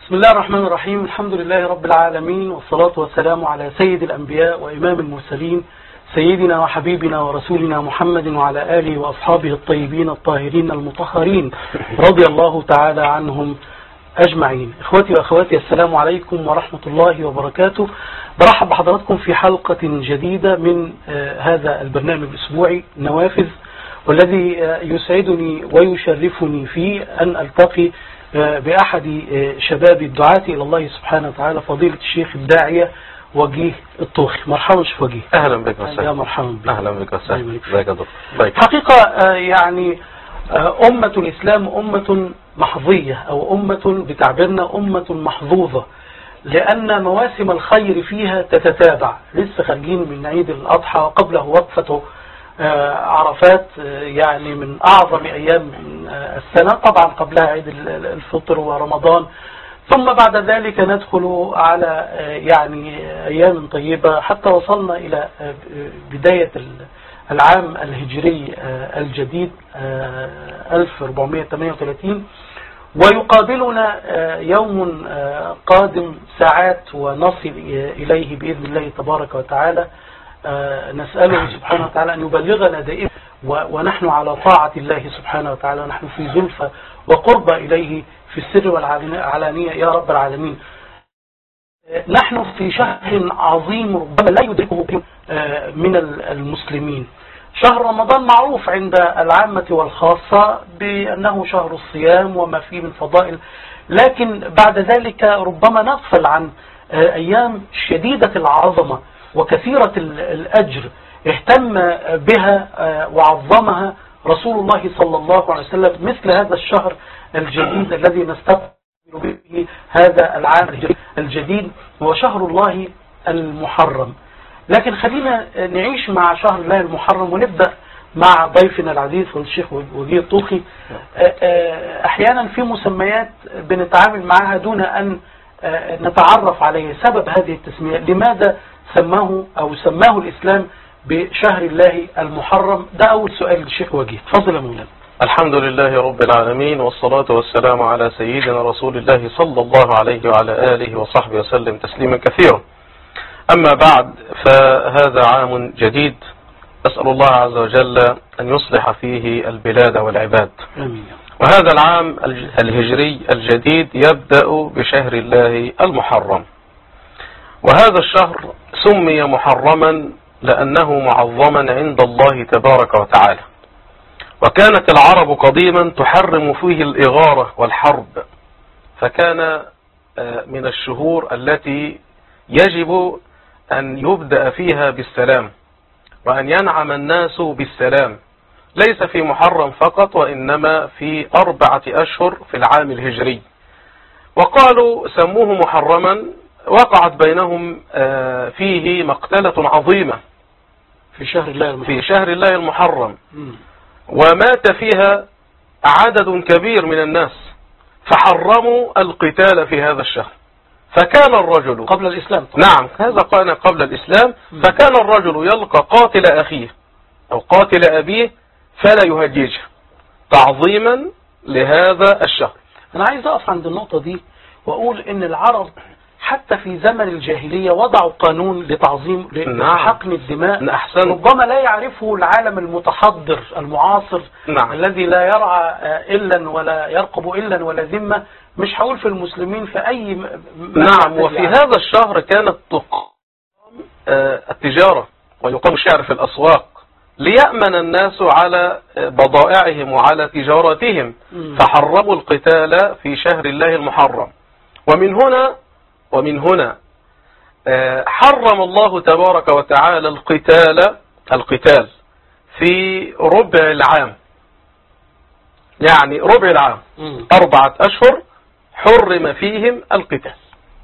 بسم الله الرحمن الرحيم. الحمد لله رب العالمين، والصلاة والسلام على سيد الأنبياء وإمام المرسلين، سيدنا وحبيبنا ورسولنا محمد وعلى آله وأصحابه الطيبين الطاهرين المطهرين رضي الله تعالى عنهم أجمعين. إخوتي وأخواتي، السلام عليكم ورحمة الله وبركاته. برحب بحضراتكم في حلقة جديدة من هذا البرنامج الأسبوعي نوافذ، والذي يسعدني ويشرفني فيه أن ألتقي بأحد شباب الدعاة إلى الله سبحانه وتعالى، فضيلة الشيخ الداعية وجيه الطوخي. مرحبا شيخ وجيه. أهلا بك وسهلا. يا مرحبا بك. أهلا بك وسهلا. ازيك يا دكتور؟ حقيقة يعني أمة الإسلام أمة محظية، أو أمة بتعبيرنا أمة محظوظة، لأن مواسم الخير فيها تتتابع. لسه خارجين من عيد الأضحى، وقبله وقفته عرفات، يعني من أعظم أيام السنة. طبعا قبلها عيد الفطر ورمضان، ثم بعد ذلك ندخل على يعني أيام طيبة حتى وصلنا إلى بداية العام الهجري الجديد 1438، ويقابلنا يوم قادم ساعات ونصل إليه بإذن الله تبارك وتعالى. نسأله سبحانه وتعالى أن يبلغنا دائما ونحن على طاعة الله سبحانه وتعالى، ونحن في زلفى وقرب إليه في السر والعلانية يا رب العالمين. نحن في شهر عظيم ربما لا يدركه من المسلمين. شهر رمضان معروف عند العامة والخاصة بأنه شهر الصيام وما فيه من فضائل، لكن بعد ذلك ربما نغفل عن أيام شديدة العظمة وكثيرة الأجر اهتم بها وعظمها رسول الله صلى الله عليه وسلم، مثل هذا الشهر الجديد الذي نستقبل به هذا العام الجديد، هو شهر الله المحرم. لكن خلينا نعيش مع شهر الله المحرم، ونبدأ مع ضيفنا العزيز والشيخ وجيه الطوخي. أحيانا في مسميات بنتعامل معها دون أن نتعرف عليه سبب هذه التسمية. لماذا سماه الإسلام بشهر الله المحرم؟ ده أول سؤال للشيخ وجيه. تفضل يا مولانا. الحمد لله رب العالمين، والصلاة والسلام على سيدنا رسول الله صلى الله عليه وعلى آله وصحبه وسلم تسليما كثيرا. أما بعد، فهذا عام جديد، أسأل الله عز وجل أن يصلح فيه البلاد والعباد. آمين. وهذا العام الهجري الجديد يبدأ بشهر الله المحرم، وهذا الشهر سمي محرما لأنه معظما عند الله تبارك وتعالى. وكانت العرب قديما تحرم فيه الإغارة والحرب، فكان من الشهور التي يجب أن يبدأ فيها بالسلام، وأن ينعم الناس بالسلام، ليس في محرم فقط، وإنما في 4 أشهر في العام الهجري. وقالوا سموه محرما، وقعت بينهم فيه مقتلة عظيمة في شهر الله المحرم. ومات فيها عدد كبير من الناس، فحرموا القتال في هذا الشهر. فكان الرجل قبل الإسلام طبعا. نعم، هذا كان قبل الإسلام. فكان الرجل يلقى قاتل أخيه أو قاتل أبيه فلا يهججه تعظيما لهذا الشهر. أنا عايز أقف عند النقطة دي وأقول إن العرب حتى في زمن الجاهلية وضعوا قانون لتعظيم حقن الدماء. أحسن. ربما لا يعرفه العالم المتحضر المعاصر. نعم. الذي لا يرعى إلا ولا يرقب إلا ولا ذمة. مش هقول في المسلمين، في أي نعم. وفي هذا الشهر كانت تقام التجارة ويقام الشعر في الأسواق ليأمن الناس على بضائعهم وعلى تجارتهم، فحرموا القتال في شهر الله المحرم. ومن هنا حرم الله تبارك وتعالى القتال في ربع العام، يعني ربع العام 4 أشهر حرم فيهم القتال.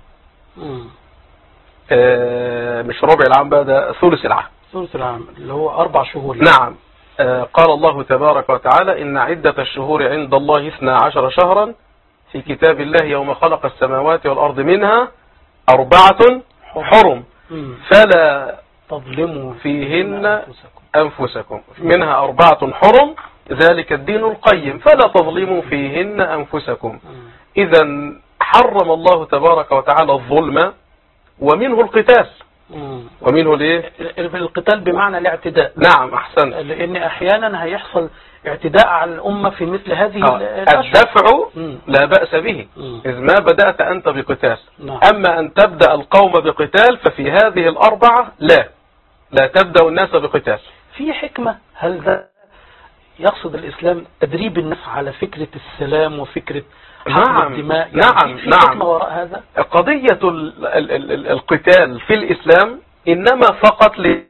مش ربع العام بقى، ده ثلث العام اللي هو 4 شهور. نعم. قال الله تبارك وتعالى: إن عدة الشهور عند الله 12 شهرا في كتاب الله يوم خلق السماوات والأرض منها 4 حرم فلا تظلموا فيهن أنفسكم. منها 4 حرم ذلك الدين القيم فلا تظلموا فيهن أنفسكم. إذا حرم الله تبارك وتعالى الظلم ومنه القتال. ومنه الايه؟ القتال بمعنى الاعتداء. نعم احسنت. لان احيانا هيحصل اعتداء على الامه في مثل هذه الدفع لا بأس به اذ ما بدأت انت بقتال. اما ان تبدأ القوم بقتال ففي هذه الاربعة لا تبدأ الناس بقتال. في حكمة؟ هل ذا يقصد الاسلام تدريب الناس على فكرة السلام وفكرة حقن الدماء؟ نعم في حكمة وراء هذا؟ قضية القتال في الإسلام إنما فقط لتكون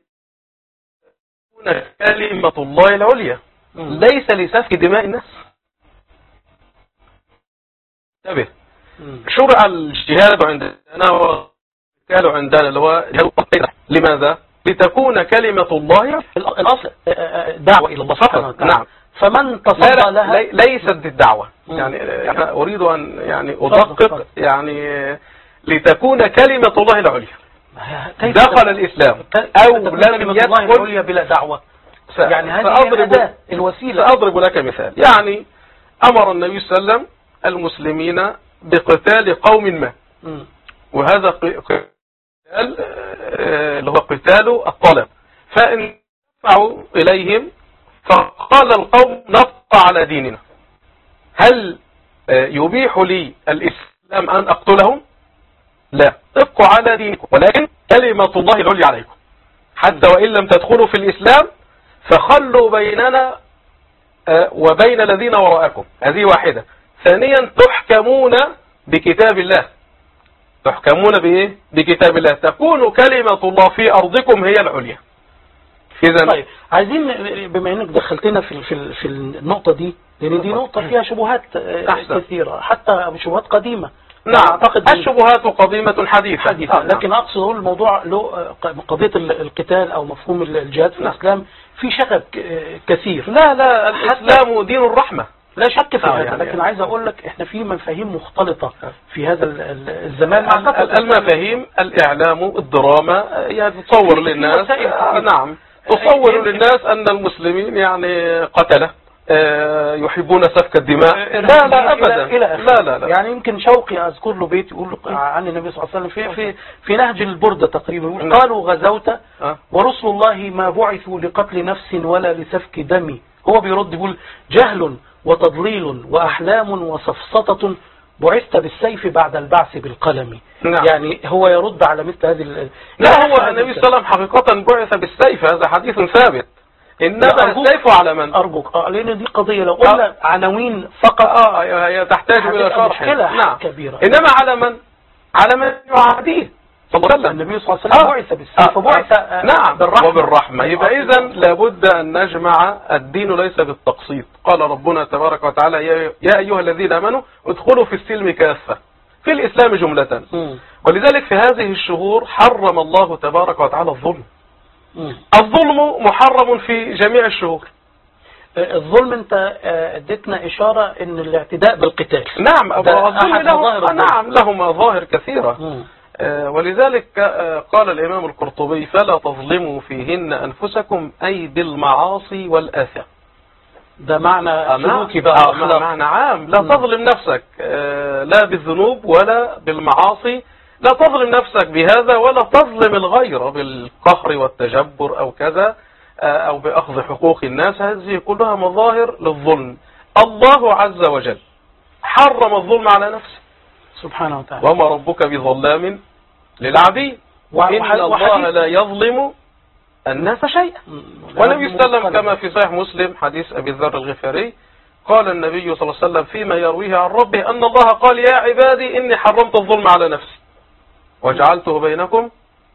كلمة الله العليا ليس لسفك دماء الناس. انتبه، شرع الجهاد عندنا والقتال عندنا اللي هو لماذا؟ لتكون كلمة الله الأصل دعوة إلى الله سبحانه وتعالى. نعم. فمن تصدى لها ليست الدعوة يعني أنا أريد أن يعني أدقق يعني لتكون كلمة الله العليا. دخل الإسلام أو لم يدخل بلا دعوة يعني هذه الأداة الوسيلة. سأضرب لك مثال. يعني أمر النبي صلى الله عليه وسلم المسلمين بقتال قوم ما وهذا قتال اللي هو قتال الطلب. فإن دفعوا إليهم فقال القوم نبقى على ديننا. هل يبيح لي الإسلام أن أقتلهم؟ لا، ابقوا على دينكم ولكن كلمة الله العليا عليكم حتى وإن لم تدخلوا في الإسلام فخلوا بيننا وبين الذين وراءكم. هذه واحدة. ثانيا تحكمون بكتاب الله. تحكمون بإيه؟ بكتاب الله. تكون كلمة الله في أرضكم هي العليا. طيب عايزين بما انك دخلتنا في النقطة دي لان دي نقطة فيها شبهات كثيرة حتى شبهات قديمة. نعم أعتقد الشبهات قديمة حديثة. لكن أقصد أقول الموضوع له قضية القتال أو مفهوم الجهاد في الإسلام في شغب كثير. لا الإسلام دين الرحمة لا شك في هذا. لكن عايز أقول لك إحنا في مفاهيم مختلطة في هذا الزمان. المفاهيم الإعلام الدراما يعني تصور للناس نعم تصور للناس أن المسلمين يعني قتله يحبون سفك الدماء. لا أبدا. لا يعني يمكن شوقي أذكر له بيت يقول عن النبي صلى الله عليه وسلم في نهج البردة تقريبا يقول قالوا غزوت ورسل الله ما بعثوا لقتل نفس ولا لسفك دم. هو بيرد يقول جهل وتضليل وأحلام وسفسطة بعثت بالسيف بعد البعث بالقلم. يعني هو يرد على مثل هذه لا هو النبي صلى الله عليه وسلم حقيقة بعث بالسيف. هذا حديث ثابت. إنما السيف على من؟ أرجوك لأن دي قضية لو قلنا عناوين فقط هي تحتاج إلى شرح. نعم كبيرة. إنما على من؟ على من يعاديه صلى الله عليه وسلم. النبي صلى الله عليه وسلم بعث بالسيف وبعث نعم وبالرحمة. يبقى إذا لابد أن نجمع الدين ليس بالتقسيط. قال ربنا تبارك وتعالى يا أيها الذين آمنوا ادخلوا في السلم كافة في الإسلام جملة. ولذلك في هذه الشهور حرم الله تبارك وتعالى الظلم. الظلم محرم في جميع الشهور. الظلم انت اديتنا اشارة ان الاعتداء بالقتال. نعم له مظاهر كثيرة. ولذلك قال الامام القرطبي فلا تظلموا فيهن انفسكم اي بالمعاصي والاثم. ده معنى سلوكي بقى. معنى عام. لا تظلم نفسك لا بالذنوب ولا بالمعاصي. لا تظلم نفسك بهذا ولا تظلم الغير بالقهر والتجبر أو كذا أو بأخذ حقوق الناس. هذه كلها مظاهر للظلم. الله عز وجل حرم الظلم على نفسه سبحانه وتعالى. وما ربك بظلام للعبيد وإن الله لا يظلم الناس شيئا. والنبي صلى الله عليه وسلم كما في صحيح مسلم حديث أبي ذر الغفاري قال النبي صلى الله عليه وسلم فيما يرويه عن ربه أن الله قال يا عبادي إني حرمت الظلم على نفسي وجعلته بينكم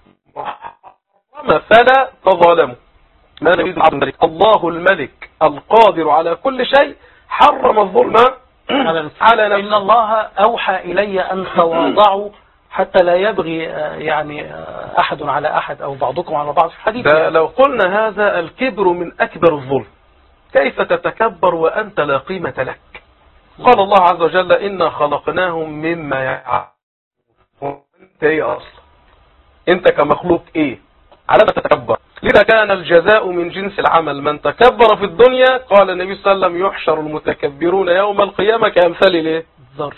محرما فلا تظالموا. ما نريد عبد الملك الله الملك القادر على كل شيء حرم الظلم على نفسه. إن الله أوحى إلي أن تواضعوا حتى لا يبغي يعني أحد على أحد أو بعضكم على بعض في الحديث. يعني لو قلنا هذا الكبر من أكبر الظلم. كيف تتكبر وأنت لا قيمة لك؟ قال الله عز وجل إنا خلقناهم مما يعلمون. انت ايه اصلا؟ انت كمخلوق ايه؟ على ما تتكبر. لذا كان الجزاء من جنس العمل. من تكبر في الدنيا قال النبي صلى الله عليه وسلم يحشر المتكبرون يوم القيامة كأمثال الايه؟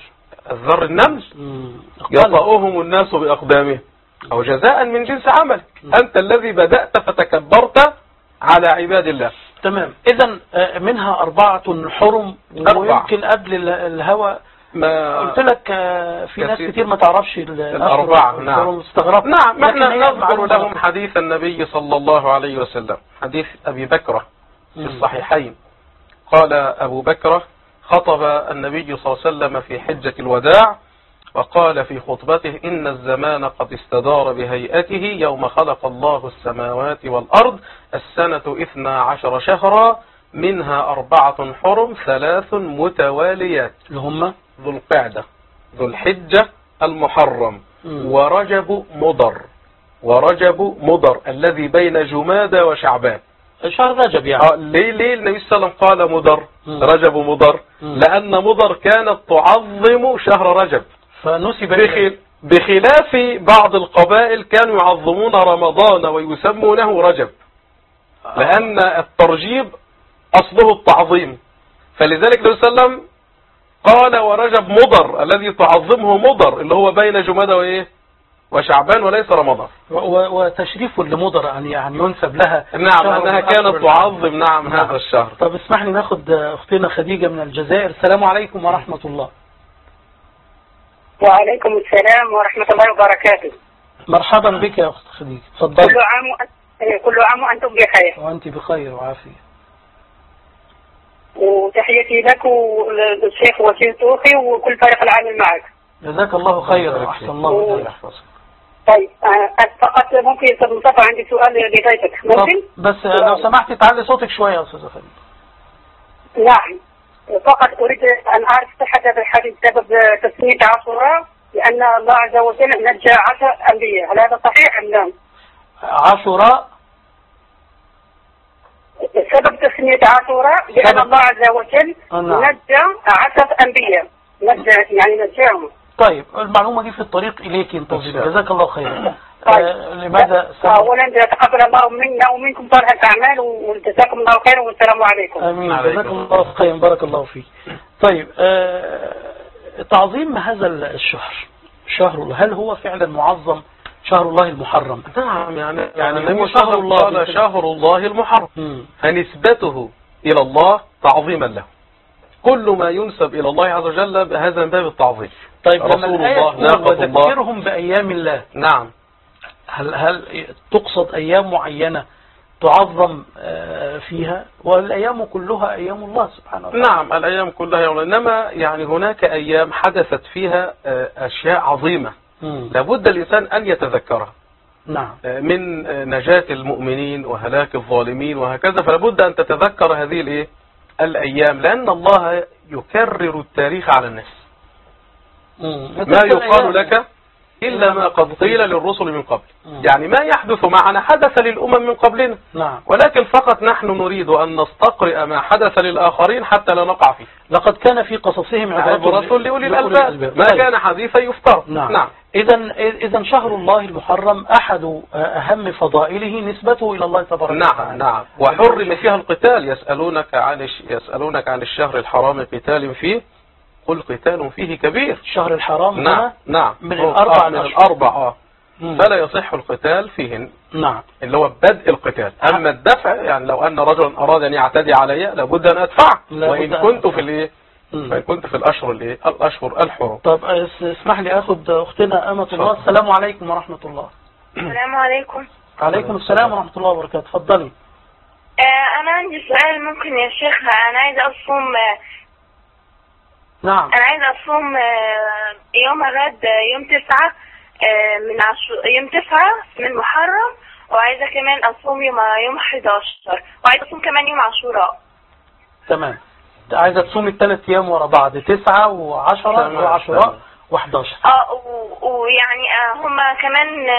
الذر النمل اختلف. يطأهم الناس بأقدامهم أو جزاء من جنس عملك. أنت الذي بدأت فتكبرت على عباد الله. تمام. إذا منها 4 حرم. 4. ويمكن قبل الهوى ما قلت لك في ناس كتير ما تعرفش ال4. نعم. استغربت. نعم. احنا نذكر لهم حديث النبي صلى الله عليه وسلم، حديث أبي بكرة في الصحيحين. قال أبو بكرة خطب النبي صلى الله عليه وسلم في حجة الوداع وقال في خطبته: إن الزمان قد استدار بهيئته يوم خلق الله السماوات والأرض، السنة 12 شهرا، منها 4 حرم، 3 متواليات، اللي هم ذو القعدة، ذو الحجة، المحرم، ورجب مضر. ورجب مضر الذي بين جمادى وشعبان. شهر رجب يعني. ليه النبي صلى الله عليه وسلم قال مضر؟ رجب مضر لأن مضر كانت تعظم شهر رجب، فنسب بخلاف بعض القبائل كانوا يعظمون رمضان ويسمونه رجب، لأن الترجيب أصله التعظيم. فلذلك النبي صلى الله عليه وسلم قال ورجب مضر الذي تعظمه مضر، اللي هو بين جمادى وإيه وشعبان وليس رمضان. وتشريف لمضر أن يعني ينسب لها. نعم، أنها كانت تعظم. نعم. هذا الشهر. طب اسمح لي ناخد أختنا خديجة من الجزائر. السلام عليكم ورحمة الله. وعليكم السلام ورحمة الله وبركاته. مرحبا بك يا أخت خديجة، تفضلي. كل عام وأنتم بخير. وأنت بخير وعافية. وتحياتي لك والشيخ وسيم توخي وكل فريق العمل معك. جزاك الله خيرا وأحسن الله إليك. طيب فقط ممكن أستاذ مصطفى عندي سؤال لضيفك ممكن؟ بس لو سمحتي تعلي صوتك شوية يا أستاذة خديجة. نعم، فقط أريد أن أعرف صحة هذا الحديث سبب تسمية عاشوراء، لأن الله عز وجل نجى 10 أنبياء، هل هذا صحيح أم لا؟ عاشوراء سبب تسمية عاشوراء لأن الله عز وجل نجى 10 أنبياء، نجاهم. طيب المعلومة دي في الطريق إليك انتظر. جزاك الله خيرا. لماذا أولا تقبل الله منا ومنكم صالح الأعمال وجزاكم الله خيرا والسلام عليكم. آمين. جزاكم الله خيرا بارك الله فيك. طيب تعظيم هذا الشهر، شهر هل هو فعلا معظم شهر الله المحرم؟ نعم، يعني هو شهر الله، قال شهر الله المحرم، فنسبته إلى الله تعظيما له. كل ما ينسب إلى الله عز وجل هذا من باب التعظيم. طيب رسول الله، ناقة الله. وذكرهم بأيام الله. نعم. هل تقصد أيام معينة تعظم فيها، والأيام كلها أيام الله سبحانه وتعالى؟ نعم، الأيام كلها يوم، إنما يعني هناك أيام حدثت فيها أشياء عظيمة لابد الإنسان أن يتذكرها. نعم. من نجاة المؤمنين وهلاك الظالمين وهكذا، فلابد أن تتذكر هذه الأيام، لأن الله يكرر التاريخ على الناس. ما يقال لك إلا ما قد قيل للرسل من قبل. يعني ما يحدث معنا حدث للأمم من قبلنا. نعم. ولكن فقط نحن نريد أن نستقرئ ما حدث للآخرين حتى لا نقع فيه. لقد كان في قصصهم عبرة لأولي الألباب، ما كان حديثا يفترى. نعم. إذا شهر الله المحرم أحد أهم فضائله نسبته إلى الله تبارك وتعالى. نعم. وحرم فيها القتال. يسألونك عن الشهر الحرام قتال فيه، قل قتال فيه كبير. الشهر الحرام. نعم. من الأربع. فلا يصح القتال فيهن. نعم. اللي هو بدء القتال. أما الدفع، يعني لو أن رجلا أراد أن يعتدي علي لابد أن أدفع، وإن كنت في فإن كنت في الأشهر الحرم. طب اسمح لي أخذ أختنا أمة الله. السلام عليكم ورحمة الله. السلام عليكم. عليكم السلام ورحمة الله وبركاته. تفضلي. أنا عندي سؤال ممكن يا شيخ. أنا عايزة أصوم. نعم. أنا عايزة أصوم يوم غد يوم 9 يوم 9 من محرم، وعايزة كمان أصوم يوم 11، وعايزة أصوم كمان يوم عاشوراء. تمام. عايزة تصومي ال3 أيام ورا بعض، 9 و10 وعاشوراء و11. ويعني هما كمان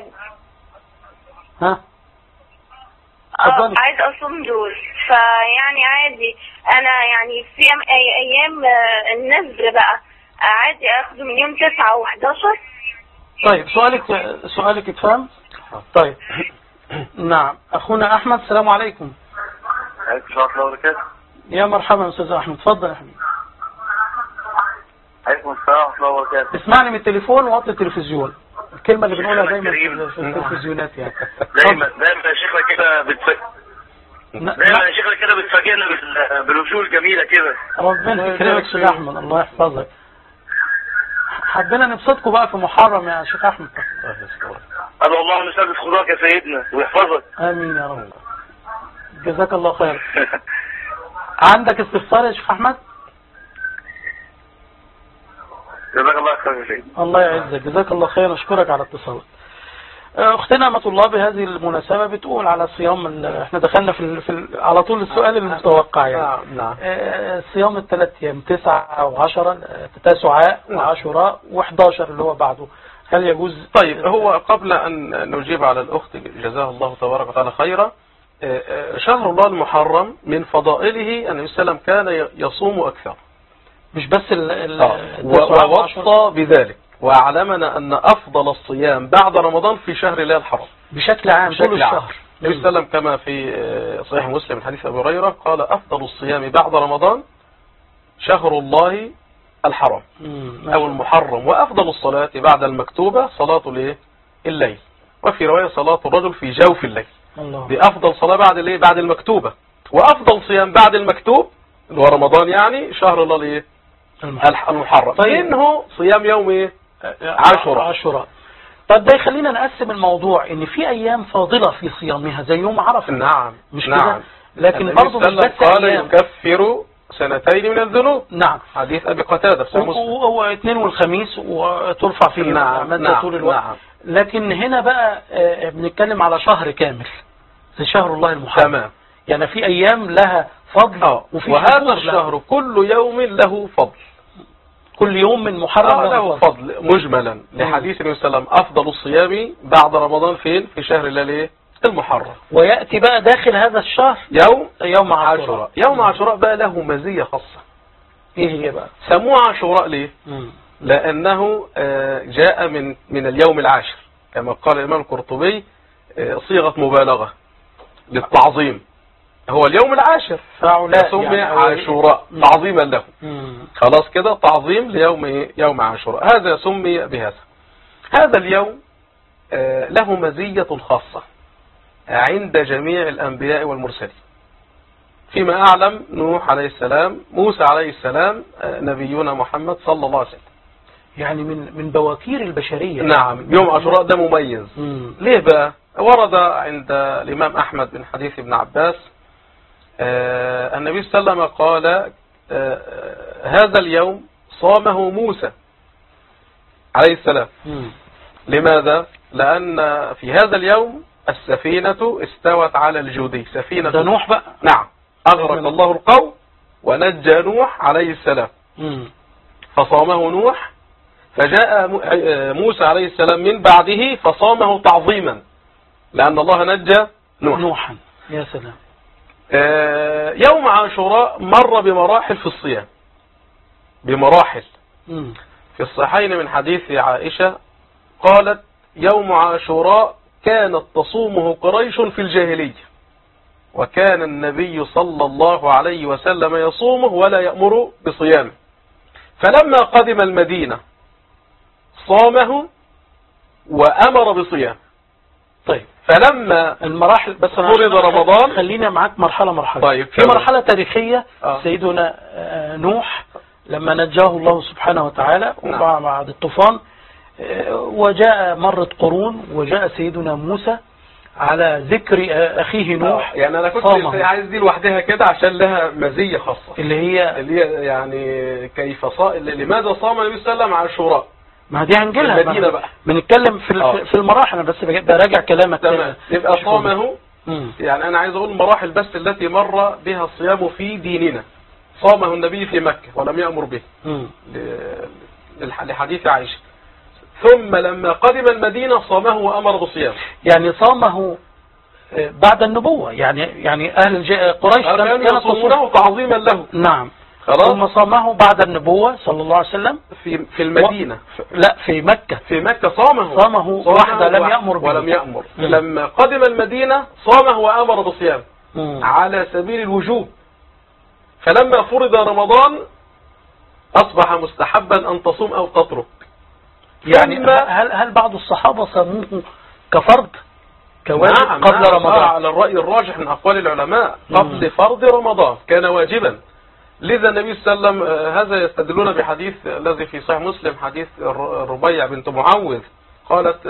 عايز أصوم دول، فيعني عادي أنا يعني في أيام النذر بقى عادي أخده من يوم 9 و11. طيب سؤالك اتفهم؟ طيب. نعم. أخونا أحمد. السلام عليكم. عليكم السلام ورحمة الله وبركاته. يا مرحبا أستاذ أحمد. تفضل يا حبيبي. عليكم ورحمة الله وبركاته. اسمعني من التليفون ووطي التلفزيون. الكلمة اللي بنقولها دايما في التلفزيونات يعني. دايما يا شيخنا كده دايما يا شيخنا كده بتفاجئنا بالوشوش الجميلة كده. ربنا يكرمك شيخ احمد، الله يحفظك. حبينا نبسطكم بقى في محرم يا شيخ احمد. أدعو الله أن يسدد خطاك يا سيدنا ويحفظك. امين يا رب. جزاك الله خير. عندك استفسار يا شيخ احمد؟ جزاك الله خير يا سيدنا. الله يعزك، جزاك الله خير، اشكرك على اتصالك. اختنا امة الله بهذه المناسبة بتقول على صيام احنا دخلنا على طول السؤال المتوقع يعني. نعم. صيام الثلاث ايام 9 و10 تسعاء وعاشوراء و11 اللي هو بعده، هل يجوز؟ طيب، هو قبل ان نجيب على الاخت جزاها الله تبارك وتعالى خيرا، شهر الله المحرم من فضائله النبي صلى الله عليه وسلم كان يصوم اكثر، مش بس ووصى بذلك وأعلمنا أن أفضل الصيام بعد رمضان في شهر الله الحرام بشكل عام طول الشهر. النبي صلى الله عليه وسلم كما في صحيح مسلم من حديث أبي هريرة قال أفضل الصيام بعد رمضان شهر الله الحرام أو المحرم، وأفضل الصلاة بعد المكتوبة صلاة الليل، وفي رواية صلاة الرجل في جوف الليل. دي أفضل صلاة بعد المكتوبة، وأفضل صيام بعد المكتوب اللي هو رمضان يعني شهر الله المحرم. طيب. منه صيام يوم عاشوراء. طب ده يخلينا نقسم الموضوع ان في ايام فاضلة في صيامها زي يوم عرفة. نعم مش نعم كده؟ لكن برضه مش بس قال يكفر سنتين من الذنوب. نعم. حديث ابي قتادة في مسلم. هو اثنين والخميس وترفع فيه نعم. طول الوقت. نعم. لكن هنا بقى بنتكلم على شهر كامل زي شهر الله المحرم. تمام. يعني في ايام لها فضل وهذا الشهر كل يوم له فضل، كل يوم من محرم له فضل مجملا لحديث النبي صلى الله عليه وسلم أفضل الصيام بعد رمضان فين؟ في شهر الله المحرم. ويأتي بقى داخل هذا الشهر يوم عاشوراء. يوم عاشوراء بقى له مزية خاصة. ايه هي بقى؟ سموه عاشوراء ليه؟ لأنه جاء من اليوم العاشر كما قال الإمام القرطبي، صيغة مبالغة للتعظيم، هو اليوم العاشر فسمي يعني عاشوراء تعظيما له. خلاص كده، تعظيم ليوم يوم عاشوراء، هذا سمي بهذا. هذا اليوم له مزية خاصة عند جميع الأنبياء والمرسلين. فيما أعلم نوح عليه السلام، موسى عليه السلام، نبينا محمد صلى الله عليه وسلم، يعني من بواكير البشرية. نعم. يوم عاشوراء ده مميز. ليه بقى؟ ورد عند الإمام أحمد من حديث ابن عباس النبي صلى الله عليه وسلم قال هذا اليوم صامه موسى عليه السلام. لماذا؟ لأن في هذا اليوم السفينة استوت على الجودي، سفينة ده نوح بقى. نعم. أغرق الله القوم ونجى نوح عليه السلام. فصامه نوح، فجاء موسى عليه السلام من بعده فصامه تعظيما لأن الله نجى نوحا. يا سلام. يوم عاشوراء مر بمراحل في الصيام، بمراحل. في الصحيحين من حديث عائشة قالت يوم عاشوراء كانت تصومه قريش في الجاهلية، وكان النبي صلى الله عليه وسلم يصومه ولا يأمر بصيامه، فلما قدم المدينة صامه وأمر بصيامه. طيب، فلما المراحل بس فرض رمضان، خلينا معاك مرحلة. طيب، في مرحلة تاريخية سيدنا نوح لما نجاه الله سبحانه وتعالى بعد الطوفان، وجاء مرت قرون وجاء سيدنا موسى على ذكر أخيه نوح. يعني أنا كنت عايز دي لوحدها كده عشان لها مزية خاصة، اللي هي يعني كيف لماذا صام النبي صلى الله عليه وسلم عاشوراء. ما دي هنجيلها بقى بنتكلم في المراحل. انا بس براجع كلامك. تمام. يبقى صامه، يعني انا عايز اقول المراحل بس التي مر بها الصيام في ديننا. صامه النبي في مكة ولم يأمر به لحديث عائشة، ثم لما قدم المدينة صامه وأمر بصيامه. يعني صامه بعد النبوة، يعني أهل قريش كانوا يصومونه تعظيما له. نعم. خلاص. ثم صامه بعد النبوة صلى الله عليه وسلم في المدينة. لا، في مكة. في مكة صامه وحده لم يأمر به. ولم يأمر. لما قدم المدينة صامه وأمر بصيامه على سبيل الوجوب. فلما فرض رمضان أصبح مستحبا أن تصوم أو تترك. يعني هل بعض الصحابة صاموه كفرض كواجب نعم قبل نعم رمضان؟ على الرأي الراجح من أقوال العلماء قبل فرض رمضان كان واجبا. لذا النبي صلى الله عليه وسلم هذا يستدلون بحديث الذي في صحيح مسلم، حديث ربيع بنت معوذ قالت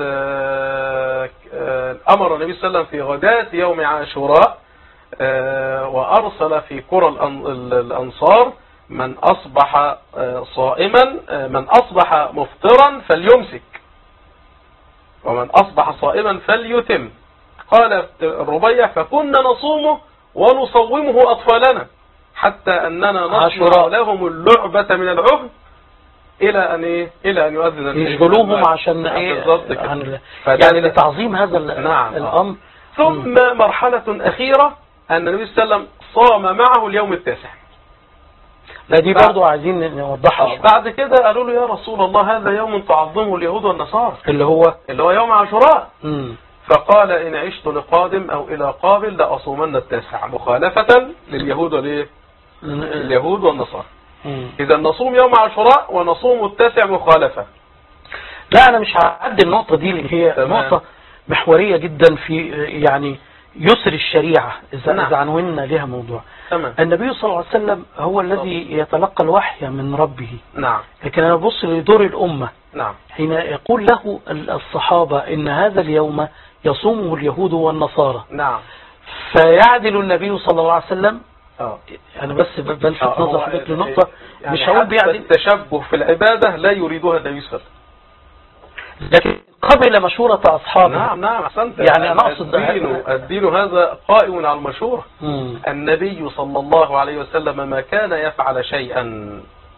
أمر النبي صلى الله عليه وسلم في غداة يوم عاشوراء وأرسل في قرى الأنصار من أصبح صائما من أصبح مفطرا فليمسك ومن أصبح صائما فليتم. قالت الربيع فكنا نصومه ونصومه أطفالنا حتى أننا نصنع لهم اللعبة من العهد إلى أن يؤذن يشغلوهم عشان يعني لتعظيم هذا الأمر. ثم مرحلة أخيرة أن النبي صلى الله عليه وسلم صام معه اليوم التاسع. لا دي برضو عايزين نوضحها. بعد كده قالوا له يا رسول الله هذا يوم تعظمه اليهود والنصارى اللي هو يوم عاشوراء. فقال إن عشت لقادم أو إلى قابل لأصومن التاسع مخالفة لليهود اليهود والنصارى. إذا نصوم يوم عاشوراء ونصوم التاسع مخالفة. لا أنا مش هعدي النقطة دي اللي هي نقطة محورية جدا في يعني يسر الشريعة إذا عنونا لها موضوع. النبي صلى الله عليه وسلم هو الذي يتلقى الوحي من ربه. نعم. لكن أنا ببص لدور الأمة. نعم. حين يقول له الصحابة إن هذا اليوم يصومه اليهود والنصارى. نعم. فيعدل النبي صلى الله عليه وسلم. أنا بس بلفت نظر حضرتك لنقطة يعني مش هقول بيعدل التشبه في العبادة لا يريدها النبي صلى الله عليه وسلم. لكن قبل مشورة أصحابه. نعم أحسنت. يعني أنا أقصد الدين هذا قائم على المشورة. النبي صلى الله عليه وسلم ما كان يفعل شيئا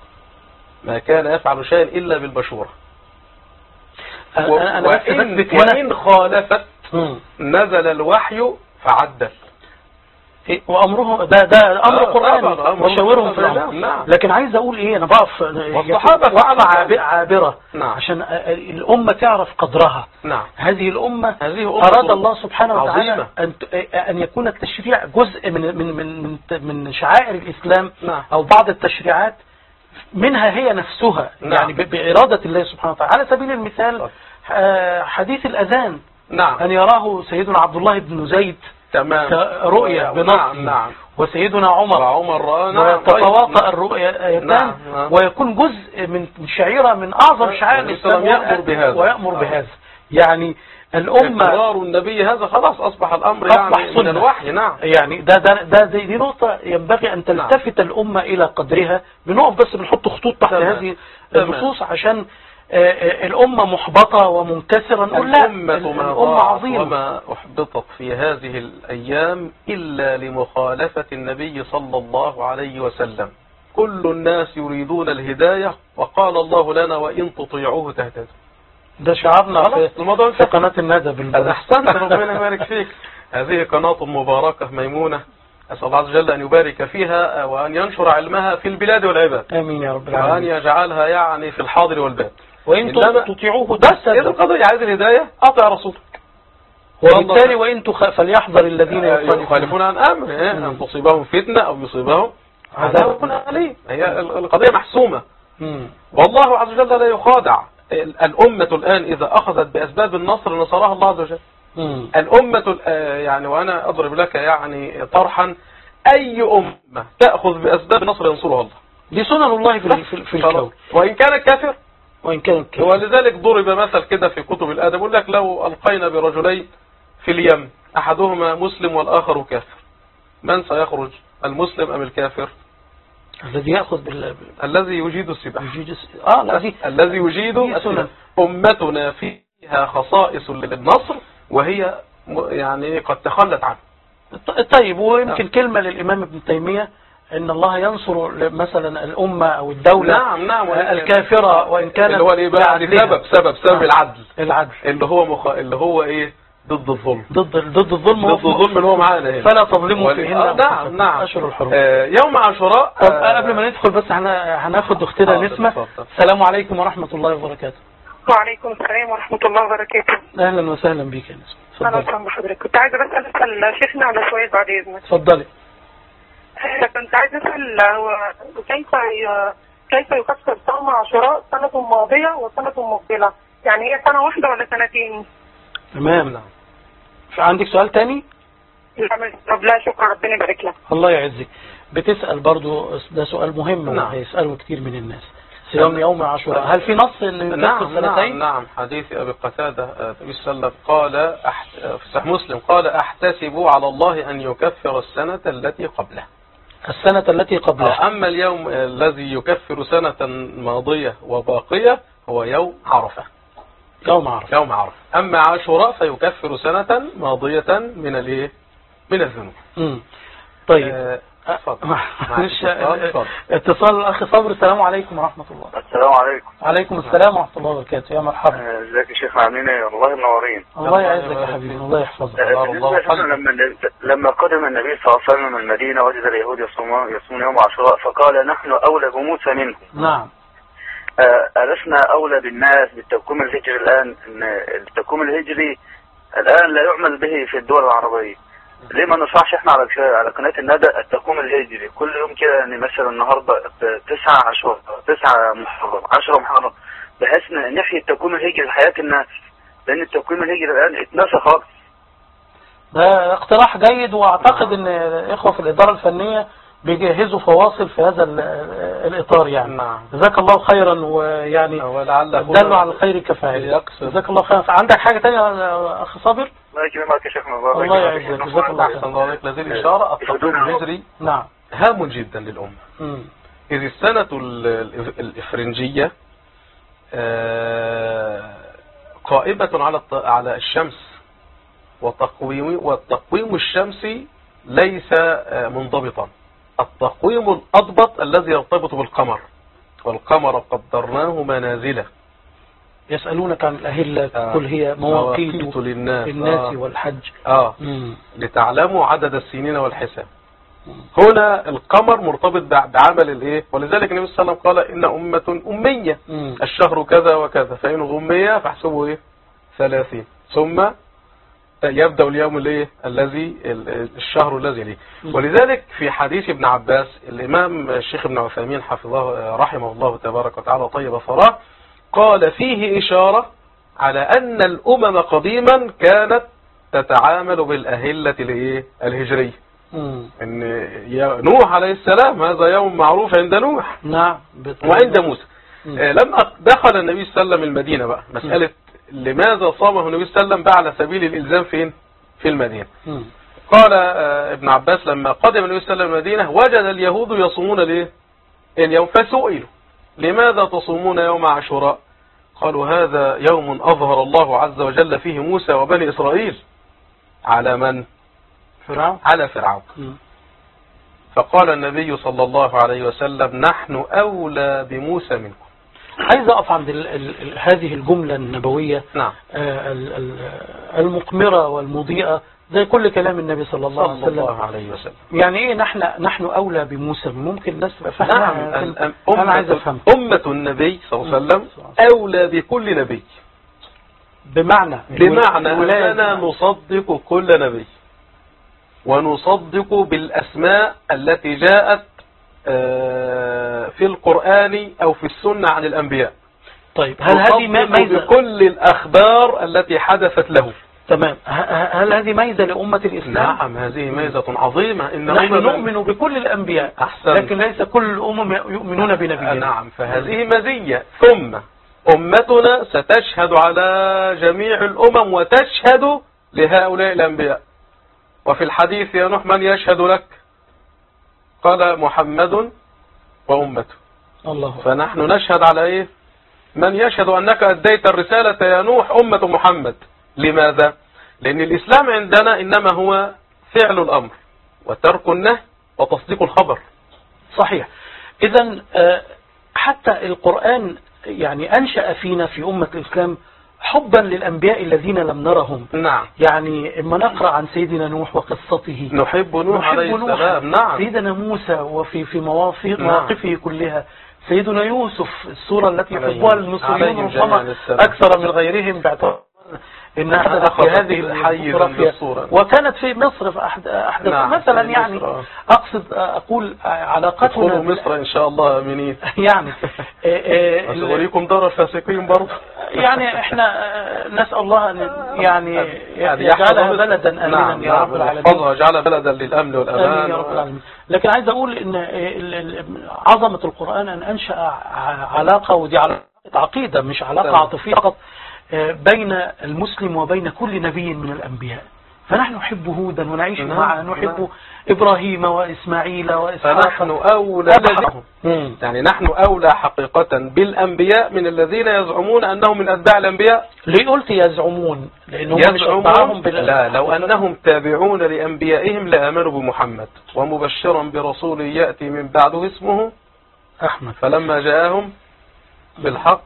إلا بالمشورة. وإن خالفت نزل الوحي فعدل. وأمره ده أمر قرآني وشاورهم في الأمر. لكن عايز أقول إيه أنا بقف وقفة عابرة عشان الأمة تعرف قدرها. هذه الأمة أراد الله سبحانه وتعالى أن يكون التشريع جزء من شعائر الإسلام أو بعض التشريعات منها هي نفسها يعني بإرادة الله سبحانه وتعالى. على سبيل المثال حديث الأذان أن يراه سيدنا عبد الله بن زيد رؤية بنص وسيدنا عمر وتتواطأ الرؤيتان ويكون جزء من شعيرة من أعظم شعائر الإسلام ويأمر بهذا. يعني الأمة إقرار النبي هذا خلاص أصبح الأمر يعني من الوحي. يعني دي نقطة ينبغي أن تلتفت الأمة إلى قدرها. بنقف بس بنحط خطوط تحت هذه النصوص عشان الأمة محبطة ومنكسرة نقول لا الأمة عظيمة. وما أحبطت في هذه الأيام إلا لمخالفة النبي صلى الله عليه وسلم. كل الناس يريدون الهداية وقال الله لنا وإن تطيعوه تهتدوا. ده شعارنا في قناة الندى. أحسنت ربنا يبارك فيك. هذه قناة مباركة ميمونة أسأل الله عز وجل أن يبارك فيها وأن ينشر علمها في البلاد والعباد. آمين يا رب العالمين. وأن يجعلها يعني في الحاضر والباد. وإن تطيعوه بس إذا القضية عايز الهداية أطع رسولك. وبالتالي وإن فليحذر الذين يخالفون عن أمره أن تصيبهم فتنة أو يصيبهم عذاب أليم. هي القضية محسومة. والله عز وجل لا يخادع. الأمة الآن إذا أخذت بأسباب النصر نصرها الله عز وجل. الأمة يعني وأنا أضرب لك يعني طرحا أي أمة تأخذ بأسباب النصر ينصرها الله. دي سنن الله في الكون وإن كان كافر. ولذلك ضرب مثل كده في كتب الأدب يقول لك لو ألقينا برجلين في اليم أحدهما مسلم والآخر كافر من سيخرج المسلم أم الكافر؟ الذي يأخذ الذي يجيد السباحة. الذي يجيد السباحة. أمتنا فيها خصائص للنصر وهي يعني قد تخلت عنه. طيب ويمكن كلمة للإمام ابن تيمية إن الله ينصر مثلا الأمة أو الدولة الكافرة وإن كانت اللي هو إيه بقى سبب العدل اللي هو إيه ضد الظلم ضد الظلم اللي هو معانا هنا فلا تظلموا فيهن نعم أشهر الحرم. يوم عاشوراء. طب قبل ما ندخل بس هناخد اختنا نسمة. السلام عليكم ورحمة الله وبركاته. وعليكم السلام ورحمة الله وبركاته. أهلا وسهلا بك يا نسمة. أهلا وسهلا بحضرتك. كنت عايزة بس أسأل شيخنا على سؤال بعد إذنك. اتفضلي. كنت عايزة أسأل كيف كيف يكفر صوم عاشوراء سنة ماضية وسنة مقبلة؟ يعني هي سنة واحدة ولا سنتين؟ تمام. نعم. عندك سؤال تاني؟ لا شكرا، ربنا يبارك لك. الله يعزك. بتسأل برضو، ده سؤال مهم. نعم. هيسأله كتير من الناس. صيام يوم عاشوراء هل في نص ان يكفر سنتين؟ نعم. حديث ابي قتادة النبي صلى الله عليه وسلم قال في صحيح مسلم قال احتسب على الله ان يكفر السنة التي قبله. السنة التي قبلها. اما اليوم الذي يكفر سنة ماضية وباقية هو يوم عرفة. يوم عرفة. اما عاشوراء فيكفر سنة ماضية من الايه؟ من الذنوب. طيب. معلش اتصال الاخ صبر. السلام عليكم ورحمة الله. السلام عليكم. وعليكم السلام ورحمة الله وبركاته. يا مرحبا. ازيك يا شيخ، عاملين ايه؟ والله منورين. الله يعزك يا حبيبي، الله يحفظك. لما قدم النبي صلى الله عليه وسلم المدينة وجد اليهود يصومون يوم عاشوراء فقال نحن اولى بموسى منهم. نعم. ألسنا أولى بالناس بالتقويم الهجري الآن؟ إن التقويم الهجري الآن لا يعمل به في الدول العربية. ليه ما نشرحش احنا على قناة الندى التقويم الهجري كل يوم كده؟ يعني مثلا النهارده 9 عاشوراء 9 محرم 10 محرم، بحيث نحيي التقويم الهجري لحياة الناس، لأن التقويم الهجري الآن اتنسى خالص. ده اقتراح جيد، واعتقد ان الاخوة في الإدارة الفنية بيجهزوا فواصل في هذا الإطار يعني. جزاك الله خيرا، ويعني دلوا على الخير كفاية. جزاك الله خيرا. عندك حاجة تانية يا أخ صابر؟ الله يكرمك يا شيخنا. الله يعزك. جزاك الله خيرا. لذي الإشارة التقويم الهجري نعم هام جدا للأمة. إذ السنة الإفرنجية قائمة على الشمس، والتقويم الشمسي ليس منضبطا. التقويم الأضبط الذي يرتبط بالقمر، والقمر قدرناه منازله. يسألونك عن الأهلة قل هي مواقيت للناس والحج لتعلموا عدد السنين والحساب. هنا القمر مرتبط بعمل الايه، ولذلك النبي صلى الله عليه وسلم قال إن أمة أمية الشهر كذا وكذا، فإن غمية فاحسبوا ايه 30، ثم يبدأ اليوم الايه الذي الشهر الذي ليه. ولذلك في حديث ابن عباس الإمام الشيخ ابن عثيمين حفظه رحمه الله تبارك وتعالى طيب ثراه قال فيه إشارة على أن الأمم قديما كانت تتعامل بالأهلة الهجرية. إن نوح عليه السلام هذا يوم معروف عند نوح. نعم. وعند موسى. لما دخل النبي صلى الله عليه وسلم المدينة بقى مسألة لماذا صامه النبي صلى الله عليه وسلم بقى على سبيل الإلزام فين؟ في المدينة. قال ابن عباس لما قدم النبي صلى الله عليه وسلم المدينة وجد اليهود يصومون اليوم، فسئلوا لماذا تصومون يوم عاشوراء؟ قالوا هذا يوم أظهر الله عز وجل فيه موسى وبني إسرائيل على من؟ فرعون. على فرعون. فقال النبي صلى الله عليه وسلم نحن أولى بموسى منكم. عايز أقف عند هذه الجملة النبوية. نعم. المقمرة والمضيئة زي كل كلام النبي صلى الله عليه وسلم. يعني ايه نحن أولى بموسى؟ ممكن الناس فهمها. نعم. أنا عايز أفهم. أمة النبي صلى الله عليه وسلم أولى بكل نبي، بمعنى أننا نصدق كل نبي ونصدق بالأسماء التي جاءت في القرآن أو في السنة عن الأنبياء. طيب هل هذه ميزة بكل الأخبار التي حدثت له؟ تمام. هل هذه ميزة لأمة الإسلام؟ نعم هذه ميزة عظيمة. نحن نؤمن بكل الأنبياء لكن ليس كل الأمم يؤمنون بنبينا. نعم فهذه مزية. ثم أمتنا ستشهد على جميع الأمم وتشهد لهؤلاء الأنبياء. وفي الحديث يا نوح من يشهد لك؟ قال محمد وأمته. الله. فنحن نشهد على إيه؟ من يشهد أنك أديت الرسالة يا نوح أمة محمد. لماذا؟ لأن الإسلام عندنا إنما هو فعل الأمر وترك النهي وتصديق الخبر. صحيح. إذن حتى القرآن يعني أنشأ فينا في أمة الإسلام حبا للأنبياء الذين لم نرهم. نعم. يعني اما نقرأ عن سيدنا نوح وقصته نحب نوح عليه السلام. نعم. سيدنا موسى وفي مواقفه كلها. سيدنا يوسف السورة التي يحبها المصريون ربما أكثر من غيرهم باعتبار انها حدثت في هذه الجغرافيا وكانت في مصر في احدث مثلا يعني اقصد اقول علاقتنا مصر ان شاء الله امنين يعني اوريكم دار الفاسقين برضه يعني احنا نسال الله ان يعني يجعلها بلدا امنا يا رب العالمين وجعلها بلدا للامن والامان يا رب العالمين. لكن عايز اقول ان عظمه القران ان انشا علاقه، ودي عقيده مش علاقه عاطفيه فقط، بين المسلم وبين كل نبي من الأنبياء. فنحن نحب هودا ونعيش معه، نحب إبراهيم وإسماعيل وإسحاق، فنحن أولى يعني نحن أولى حقيقة بالأنبياء من الذين يزعمون أنهم من أتباع الأنبياء. ليه قلت يزعمون؟ لأنهم يزعمون لا، لو أنهم تابعون لأنبيائهم لآمنوا بمحمد ومبشرا برسول يأتي من بعده اسمه أحمد، فلما جاءهم بالحق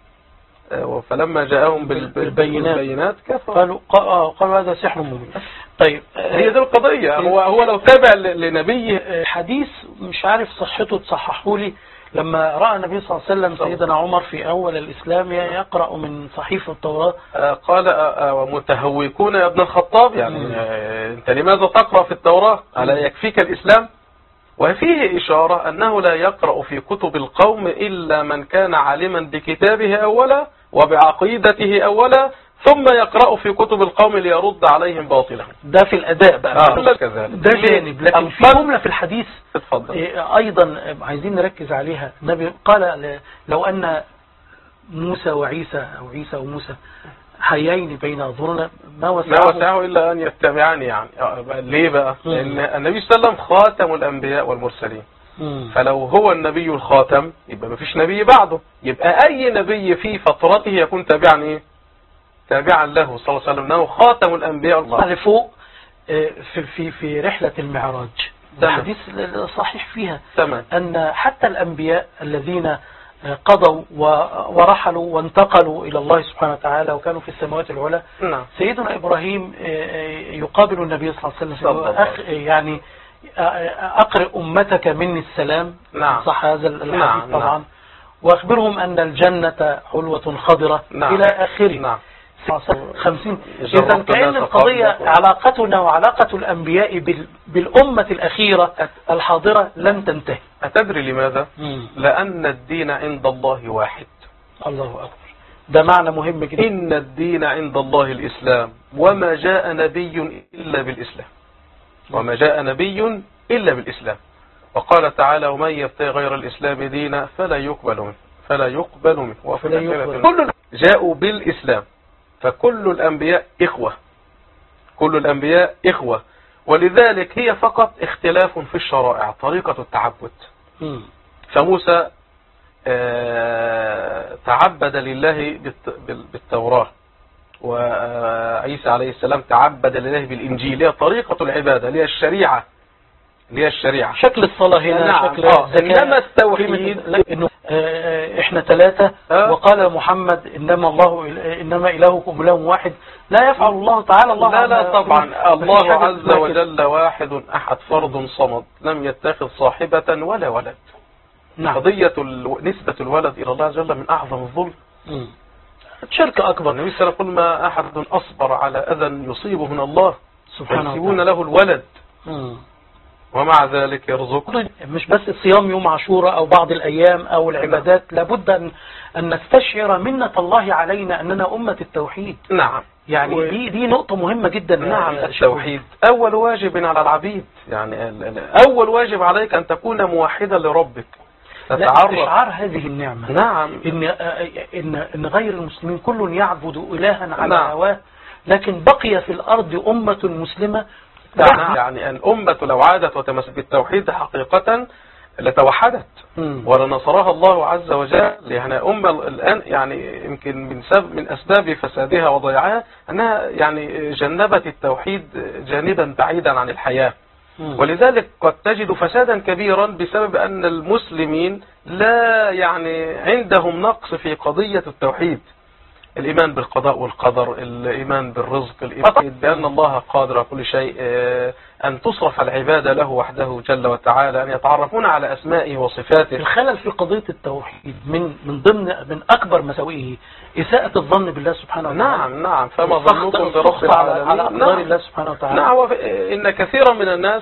فلما جاءهم بالبينات كفروا قالوا هذا سحر مبين. طيب هي دي القضية. هو لو تابع لنبيه حديث مش عارف صحته تصححوا لي، لما رأى النبي صلى الله عليه وسلم سيدنا عمر في أول الإسلام يقرأ من صحيفة التوراة قال متهوكون يا ابن الخطاب، يعني أنت لماذا تقرأ في التوراة؟ ألا يكفيك الإسلام؟ وفيه إشارة أنه لا يقرأ في كتب القوم إلا من كان عالما بكتابه أولا وبعقيدته أولا، ثم يقرأ في كتب القوم ليرد عليهم باطلا. ده في الأداء بقى ده جانب. لكن في جملة في الحديث أيضا عايزين نركز عليها. النبي قال لو أن موسى وعيسى أو عيسى وموسى حيين بين أظهرنا ما وسعه إلا أن يتبعني. يعني ليه بقى؟ لأن النبي صلى الله عليه وسلم خاتم الأنبياء والمرسلين. فلو هو النبي الخاتم يبقى ما فيش نبي بعده، يبقى أي نبي في فترته يكون تابعا إيه؟ تابعا له صلى الله عليه وسلم، أنه خاتم الأنبياء والمرسلين. فوق في رحلة المعراج الحديث صحيح فيها أن حتى الأنبياء الذين قضوا ورحلوا وانتقلوا إلى الله سبحانه وتعالى وكانوا في السماوات العلى، سيدنا إبراهيم يقابل النبي صلى الله عليه وسلم يعني أقرئ أمتك مني السلام. صح هذا الحديث طبعا. وأخبرهم أن الجنة حلوة خضرة إلى آخره. 50. إذا كأن القضية علاقتنا وعلاقة الأنبياء بالأمة الأخيرة الحاضرة لن تنتهي. أتدري لماذا؟ لأن الدين عند الله واحد. الله أكبر، ده معنى مهم جدا. إن الدين عند الله الإسلام وما جاء نبي إلا بالإسلام، وما جاء نبي إلا بالإسلام. وقال تعالى ومن يبتغي غير الإسلام دينا فلا يقبل منه وفي الآخرة كل جاءوا بالإسلام. فكل الأنبياء إخوة، كل الأنبياء إخوة، ولذلك هي فقط اختلاف في الشرائع طريقة التعبد. فموسى تعبد لله بالتوراة، وعيسى عليه السلام تعبد لله بالإنجيل. هي طريقة العبادة، هي الشريعة، شكل الصلاة هنا، شكل إنما التوحيد إنه إحنا ثلاثة وقال محمد إنما إلهكم إله واحد. لا يفعل الله تعالى لا طبعا الله عز وجل واحد أحد فرد صمد لم يتخذ صاحبة ولا ولد. قضية نسبة الولد إلى الله جل من أعظم الظلم، شركة أكبر. النبي صلى الله عليه وسلم قل ما أحد أصبر على أذى يصيبه من الله سبحانه يسيبون له الولد ومع ذلك يرزقه. مش بس صيام يوم عاشوراء أو بعض الأيام أو العبادات، لابد أن نستشعر منة الله علينا أننا أمة التوحيد. يعني دي نقطة مهمة جدا. التوحيد أول واجب على العبيد، يعني أول واجب عليك أن تكون موحدا لربك، استشعار هذه النعمة. إن غير المسلمين كل يعبد إلها على هواه، لكن بقي في الأرض أمة مسلمة. يعني الأمة لو عادت وتمسك بالتوحيد حقيقة لتوحدت ولنصرها الله عز وجل. يعني أمة الآن يعني يمكن من أسباب فسادها وضياعها أنها يعني جنبت التوحيد جانبا بعيدا عن الحياة، ولذلك قد تجد فسادا كبيرا بسبب أن المسلمين لا يعني عندهم نقص في قضية التوحيد. الإيمان بالقضاء والقدر، الإيمان بالرزق، الإيمان بأن الله قادر على كل شيء، أن تصرف العبادة له وحده جل وتعالى، أن يتعرفون على أسمائه وصفاته. الخلل في قضية التوحيد من أكبر مساوئه إساءة الظن بالله سبحانه وتعالى. نعم فما ظنكم برب العالمين على أقدار الله سبحانه وتعالى. نعم، إن كثيرا من الناس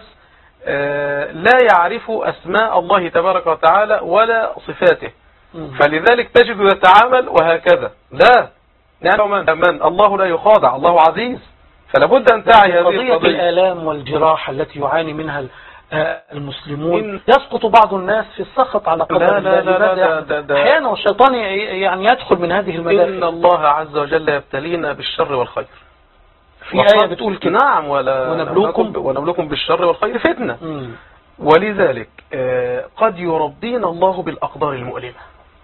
لا يعرف أسماء الله تبارك وتعالى ولا صفاته، فلذلك تجد يتعامل وهكذا. لا، من الله لا يخادع، الله عزيز، فلا بد أن تعي هذه قضية الآلام والجراح التي يعاني منها المسلمون. يسقط بعض الناس في السخط على قدر الله. لا أحيانا والشيطان يعني يدخل من هذه المدافع. إن الله عز وجل يبتلينا بالشر والخير، في آية بتقول كده. نعم، ونبلوكم بالشر والخير فتنة. ولذلك قد يرضينا الله بالأقدار المؤلمة.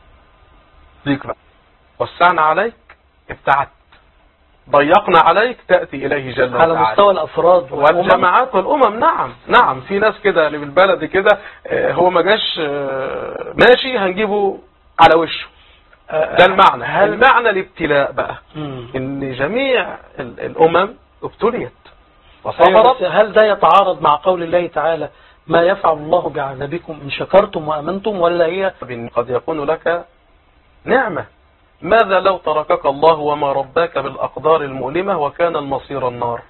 ذكر وسعنا عليك ابتعدت، ضيقنا عليك تأتي إليه جل وعلا على مستوى الأفراد والجماعات والأمم. نعم في ناس كده اللي بالبلد كده، هو ما جاش ماشي هنجيبه على وشه. ده المعنى. المعنى الابتلاء بقى ان جميع الأمم ابتليت وصبرت. هل ده يتعارض مع قول الله تعالى ما يفعل الله بعذابكم إن شكرتم وأمنتم، ولا هي قد يكون لك نعمة؟ ماذا لو تركك الله وما رباك بالأقدار المؤلمة وكان المصير النار؟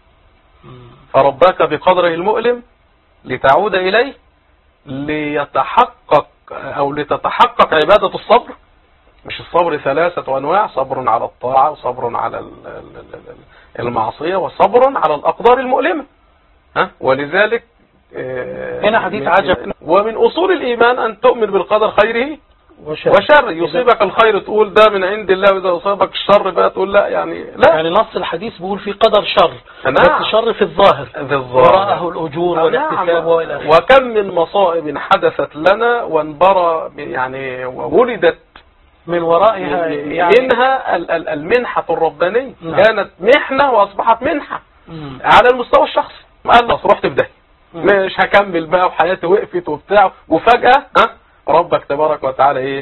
فرباك بقدره المؤلم لتعود إليه ليتحقق أو لتتحقق عبادة الصبر. مش الصبر 3 أنواع: صبر على الطاعة، وصبر على المعصية، وصبر على الأقدار المؤلمة. ولذلك هنا حديث عجب. ومن أصول الإيمان أن تؤمن بالقدر خيره وشر. يصيبك الخير تقول ده من عند الله، وإذا أصابك الشر بقى تقول لا. يعني نص الحديث بيقول في قدر شر، بس شر في الظاهر وراءه الأجور والاحتساب وإلى آخره. وكم من مصائب حدثت لنا وانبرى يعني وولدت من ورائها يعني منها المنحة الربانية. كانت محنة وأصبحت منحة على المستوى الشخصي. خلاص رحت في ده، مش هكمل بقى وحياتي وقفت وبتاع، وفجأة ربك تبارك وتعالى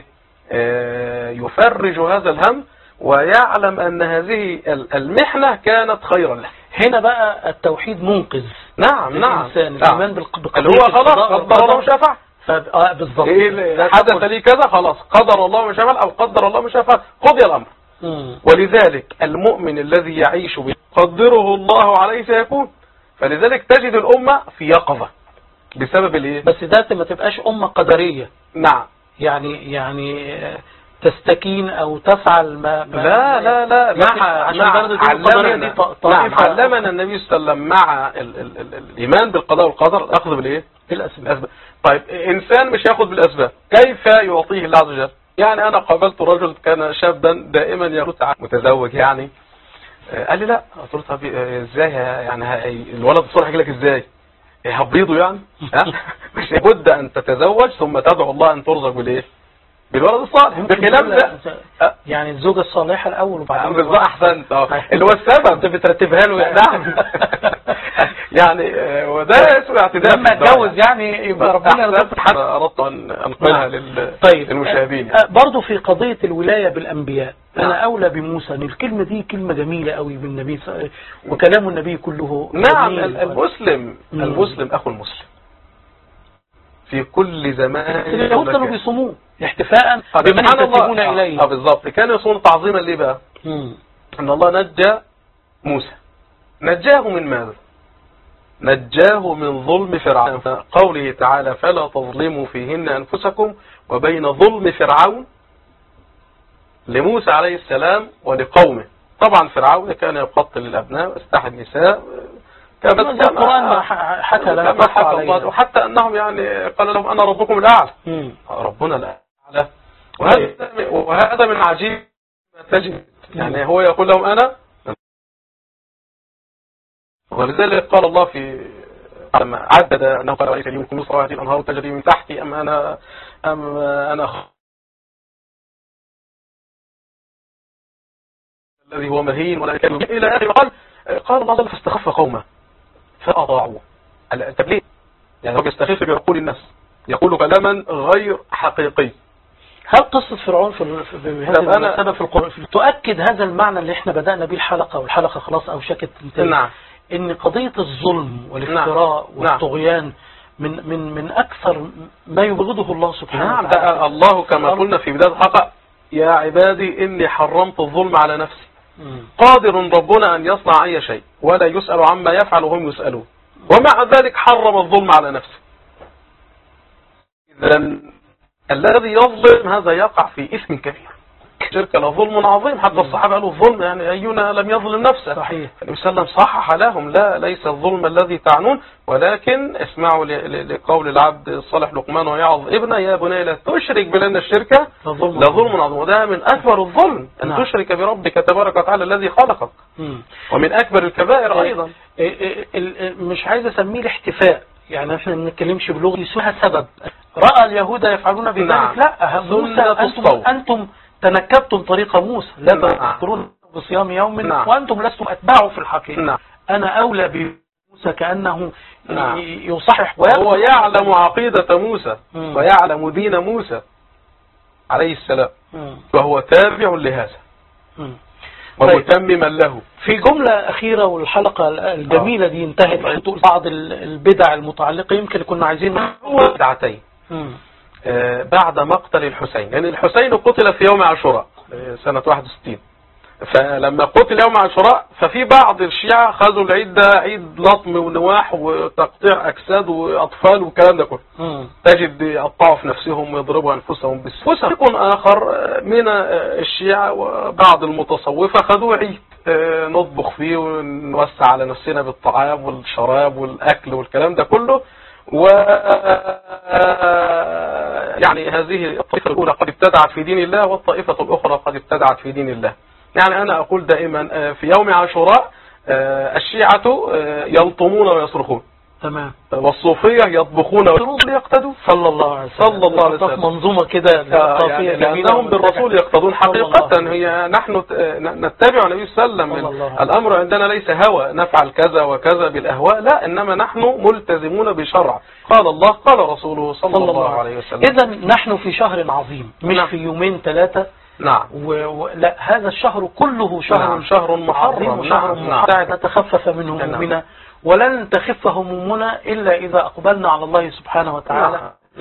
يفرج هذا الهم ويعلم أن هذه المحنة كانت خيرا له. هنا بقى التوحيد منقذ. نعم الإنسان الإيمان بالقدر. اللي هو خلاص قدر الله مش هيفعل. بالضبط. حدث لي كذا، خلاص قدر الله مش هيفعل، أو قدر الله مش هيفعل، قضي الأمر. ولذلك المؤمن الذي يعيش بقدره الله عليه سيكون. فلذلك تجد الأمة في يقظة بسبب الايه؟ بس ده ما تبقاش أمة قدرية. نعم. يعني تستكين أو تفعل ما لا عشان علمنا النبي صلى الله عليه وسلم مع الإيمان بالقضاء والقدر الأخذ بالإيه؟ بالأسباب. طيب إنسان مش يأخذ بالأسباب، كيف يعطيه الله عز وجل؟ يعني أنا قابلت رجل كان شابا دائما يرد متزوج يعني، قال لي لا. قلت له طب ازاي يعني الولد الصالح يجي لك ازاي؟ هبيضه يعني؟ مش لابد ان تتزوج ثم تدعو الله ان ترزق بالايه؟ بالولد الصالح. بخلاف ده يعني الزوجة الصالحة الاول وبعدين بالظبط. احسنت. اللي هو السبب انت بترتبها له يعني. نعم. يعني وده اسمه اعتداء. لما اتجوز يعني يبقى ربنا حتى اردت ان انقلها للمشاهدين. برضه في قضية الولاية بالانبياء انا اولى بموسى. الكلمة دي كلمة جميلة قوي بالنبي وكلام النبي كله. نعم. المسلم اخو المسلم في كل زمان. اليهود كانوا بيصوموه احتفاء بمن ينتسبون اليه. بالظبط. كانوا يصومون تعظيما ليه بقى؟ ان الله نجى موسى. نجاه من ماذا؟ نجاه من ظلم فرعون. قوله تعالى فلا تظلموا فيهن أنفسكم، وبين ظلم فرعون لموسى عليه السلام ولقومه. طبعا فرعون كان يقتل الأبناء ويستحي النساء كما القرآن حكى لنا وحتى أنهم يعني قال لهم أنا ربكم الأعلى. ربنا الأعلى. وهذا من عجيب ما تجد. يعني هو يقول لهم أنا. ولذلك قال الله في لما عدد أنه قال رأيت لي منكم مصر وهذه الأنهار تجري من تحتي أم أنا الذي هو مهين ولا كان إلى آخر. قال الله فاستخف قومه فأطاعوه. طب ليه؟ يعني هو بيستخف بعقول الناس، يقول كلاما غير حقيقي. هل قصة فرعون بهذه المناسبة في القرآن تؤكد هذا المعنى اللي احنا بدأنا به الحلقة، والحلقة خلاص أوشكت تنتهي؟ نعم. إن قضية الظلم والافتراء والطغيان من أكثر ما يبغضه الله سبحانه وتعالى. نعم. الله كما قلنا في بداية الحلقة: يا عبادي إني حرمت الظلم على نفسي. قادر ربنا أن يصنع أي شيء ولا يسأل عما يفعل وهم يسألون، ومع ذلك حرم الظلم على نفسه. إذن الذي يظلم هذا يقع في إثم كبير. الشرك لظلم عظيم، حتى الصحابة قالوا الظلم يعني أينا لم يظلم نفسه. صحيح. النبي صلى الله عليه وسلم صحح لهم: لا، ليس الظلم الذي تعنون، ولكن اسمعوا لقول العبد الصالح لقمان ويعظ ابنه: يا بني لا تشرك بأن الشرك لظلم عظيم. وده من أكبر الظلم، أن تشرك بربك تبارك وتعالى الذي خلقك، ومن أكبر الكبائر أيضا. مش عايز أسميه الاحتفاء، يعني احنا ما بنتكلمش بلغة اسمها سبب. رأى اليهود يفعلون بذلك. نعم. لا، موسى أنتم تنكبتم طريق موسى، لا تذكرون بصيام يوم. نعم. وأنتم لستم أتباعه في الحقيقة. نعم. أنا أولى بموسى، كأنه نعم. يصحح وهو يعلم عقيدة موسى ويعلم دين موسى عليه السلام، وهو تابع لهذا ومتمما له. في جملة أخيرة، والحلقة الجميلة دي انتهت بعض البدع المتعلقة يمكن كنا عايزين بدعتين بعد مقتل الحسين، لأن الحسين قتل في يوم عاشوراء سنة 61. فلما قتل يوم عاشوراء ففي بعض الشيعة خذوا العيد ده عيد لطم ونواح وتقطيع أجساد وأطفال والكلام ده كله. تجد يقطعوا في نفسهم ويضربوا أنفسهم بالسيف. يكون آخر من الشيعة وبعض المتصوفة خذوا عيد نطبخ فيه ونوسع على نفسنا بالطعام والشراب والأكل والكلام ده كله. و يعني هذه الطائفة الأولى قد ابتدعت في دين الله، والطائفة الأخرى قد ابتدعت في دين الله. يعني أنا أقول دائما في يوم عاشوراء الشيعة يلطمون ويصرخون، تمام، والصوفية يطبخون ويصرخون ليقتدوا صلى الله عليه وسلم. صلى الله عليه وسلم. منظومة كده يعني لأنهم بالرسول يقتدون حقيقة. هي نحن نتبع النبي صلى الله عليه وسلم. الأمر عندنا ليس هوى نفعل كذا وكذا بالأهواء، لا، إنما نحن ملتزمون بشرع قال الله قال رسوله صلى الله عليه وسلم. إذا نحن في شهر عظيم، مش في يومين ثلاثة. نعم. لا، هذا الشهر كله شهر محرم وشهر محرم. نتخفف من همومنا ولن تخف همومنا إلا إذا أقبلنا على الله سبحانه وتعالى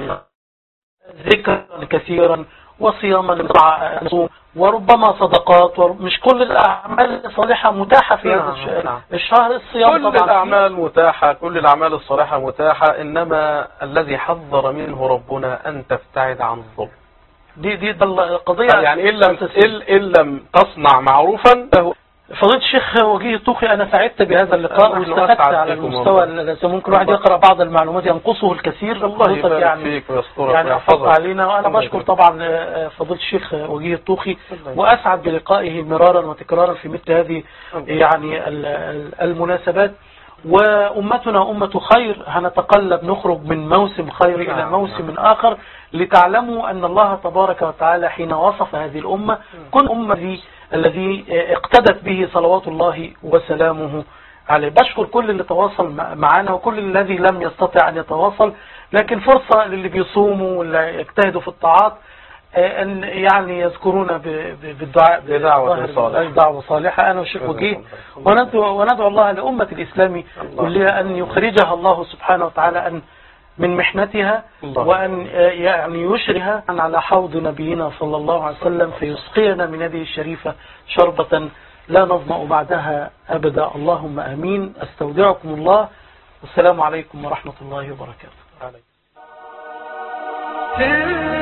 ذكرا كثيرا وصياما نصوم وربما صدقات، مش كل الأعمال الصالحة متاحة في هذا الشهر. الصيام كل الأعمال متاحة، كل الأعمال الصالحة متاحة، إنما الذي حذر منه ربنا أن تبتعد عن الظلم. دي القضية. يعني إن لم تصنع معروفا فضيلة الشيخ وجيه الطوخي، أنا سعدت بهذا اللقاء واستفدت على المستوى. ممكن الواحد يقرأ بعض المعلومات ينقصه الكثير. الله يبارك فيك يعني يحفظ علينا. وأنا بشكر طبعا فضيلة الشيخ وجيه الطوخي، وأسعد بلقائه مرارا وتكرارا في مثل هذه يعني المناسبات. وأمتنا أمة خير، هنتقلب نخرج من موسم خير إلى موسم آخر، لتعلموا أن الله تبارك وتعالى حين وصف هذه الأمة كن أمة الذي اقتدت به صلوات الله وسلامه عليه. بشكر كل اللي تواصل معنا وكل الذي لم يستطع أن يتواصل، لكن فرصة للي بيصوموا واللي يجتهدوا في الطاعات أن يعني يذكرونا بالدعاء بدعوة صالحة. أنا والشيخ وجيه، وندعو الله لأمة الإسلام كلها أن يخرجها الله سبحانه وتعالى من محنتها، وأن يعني يشرها على حوض نبينا صلى الله عليه وسلم، فيسقينا من يده الشريفة شربة لا نظمأ بعدها أبدا. اللهم آمين. أستودعكم الله، والسلام عليكم ورحمة الله وبركاته.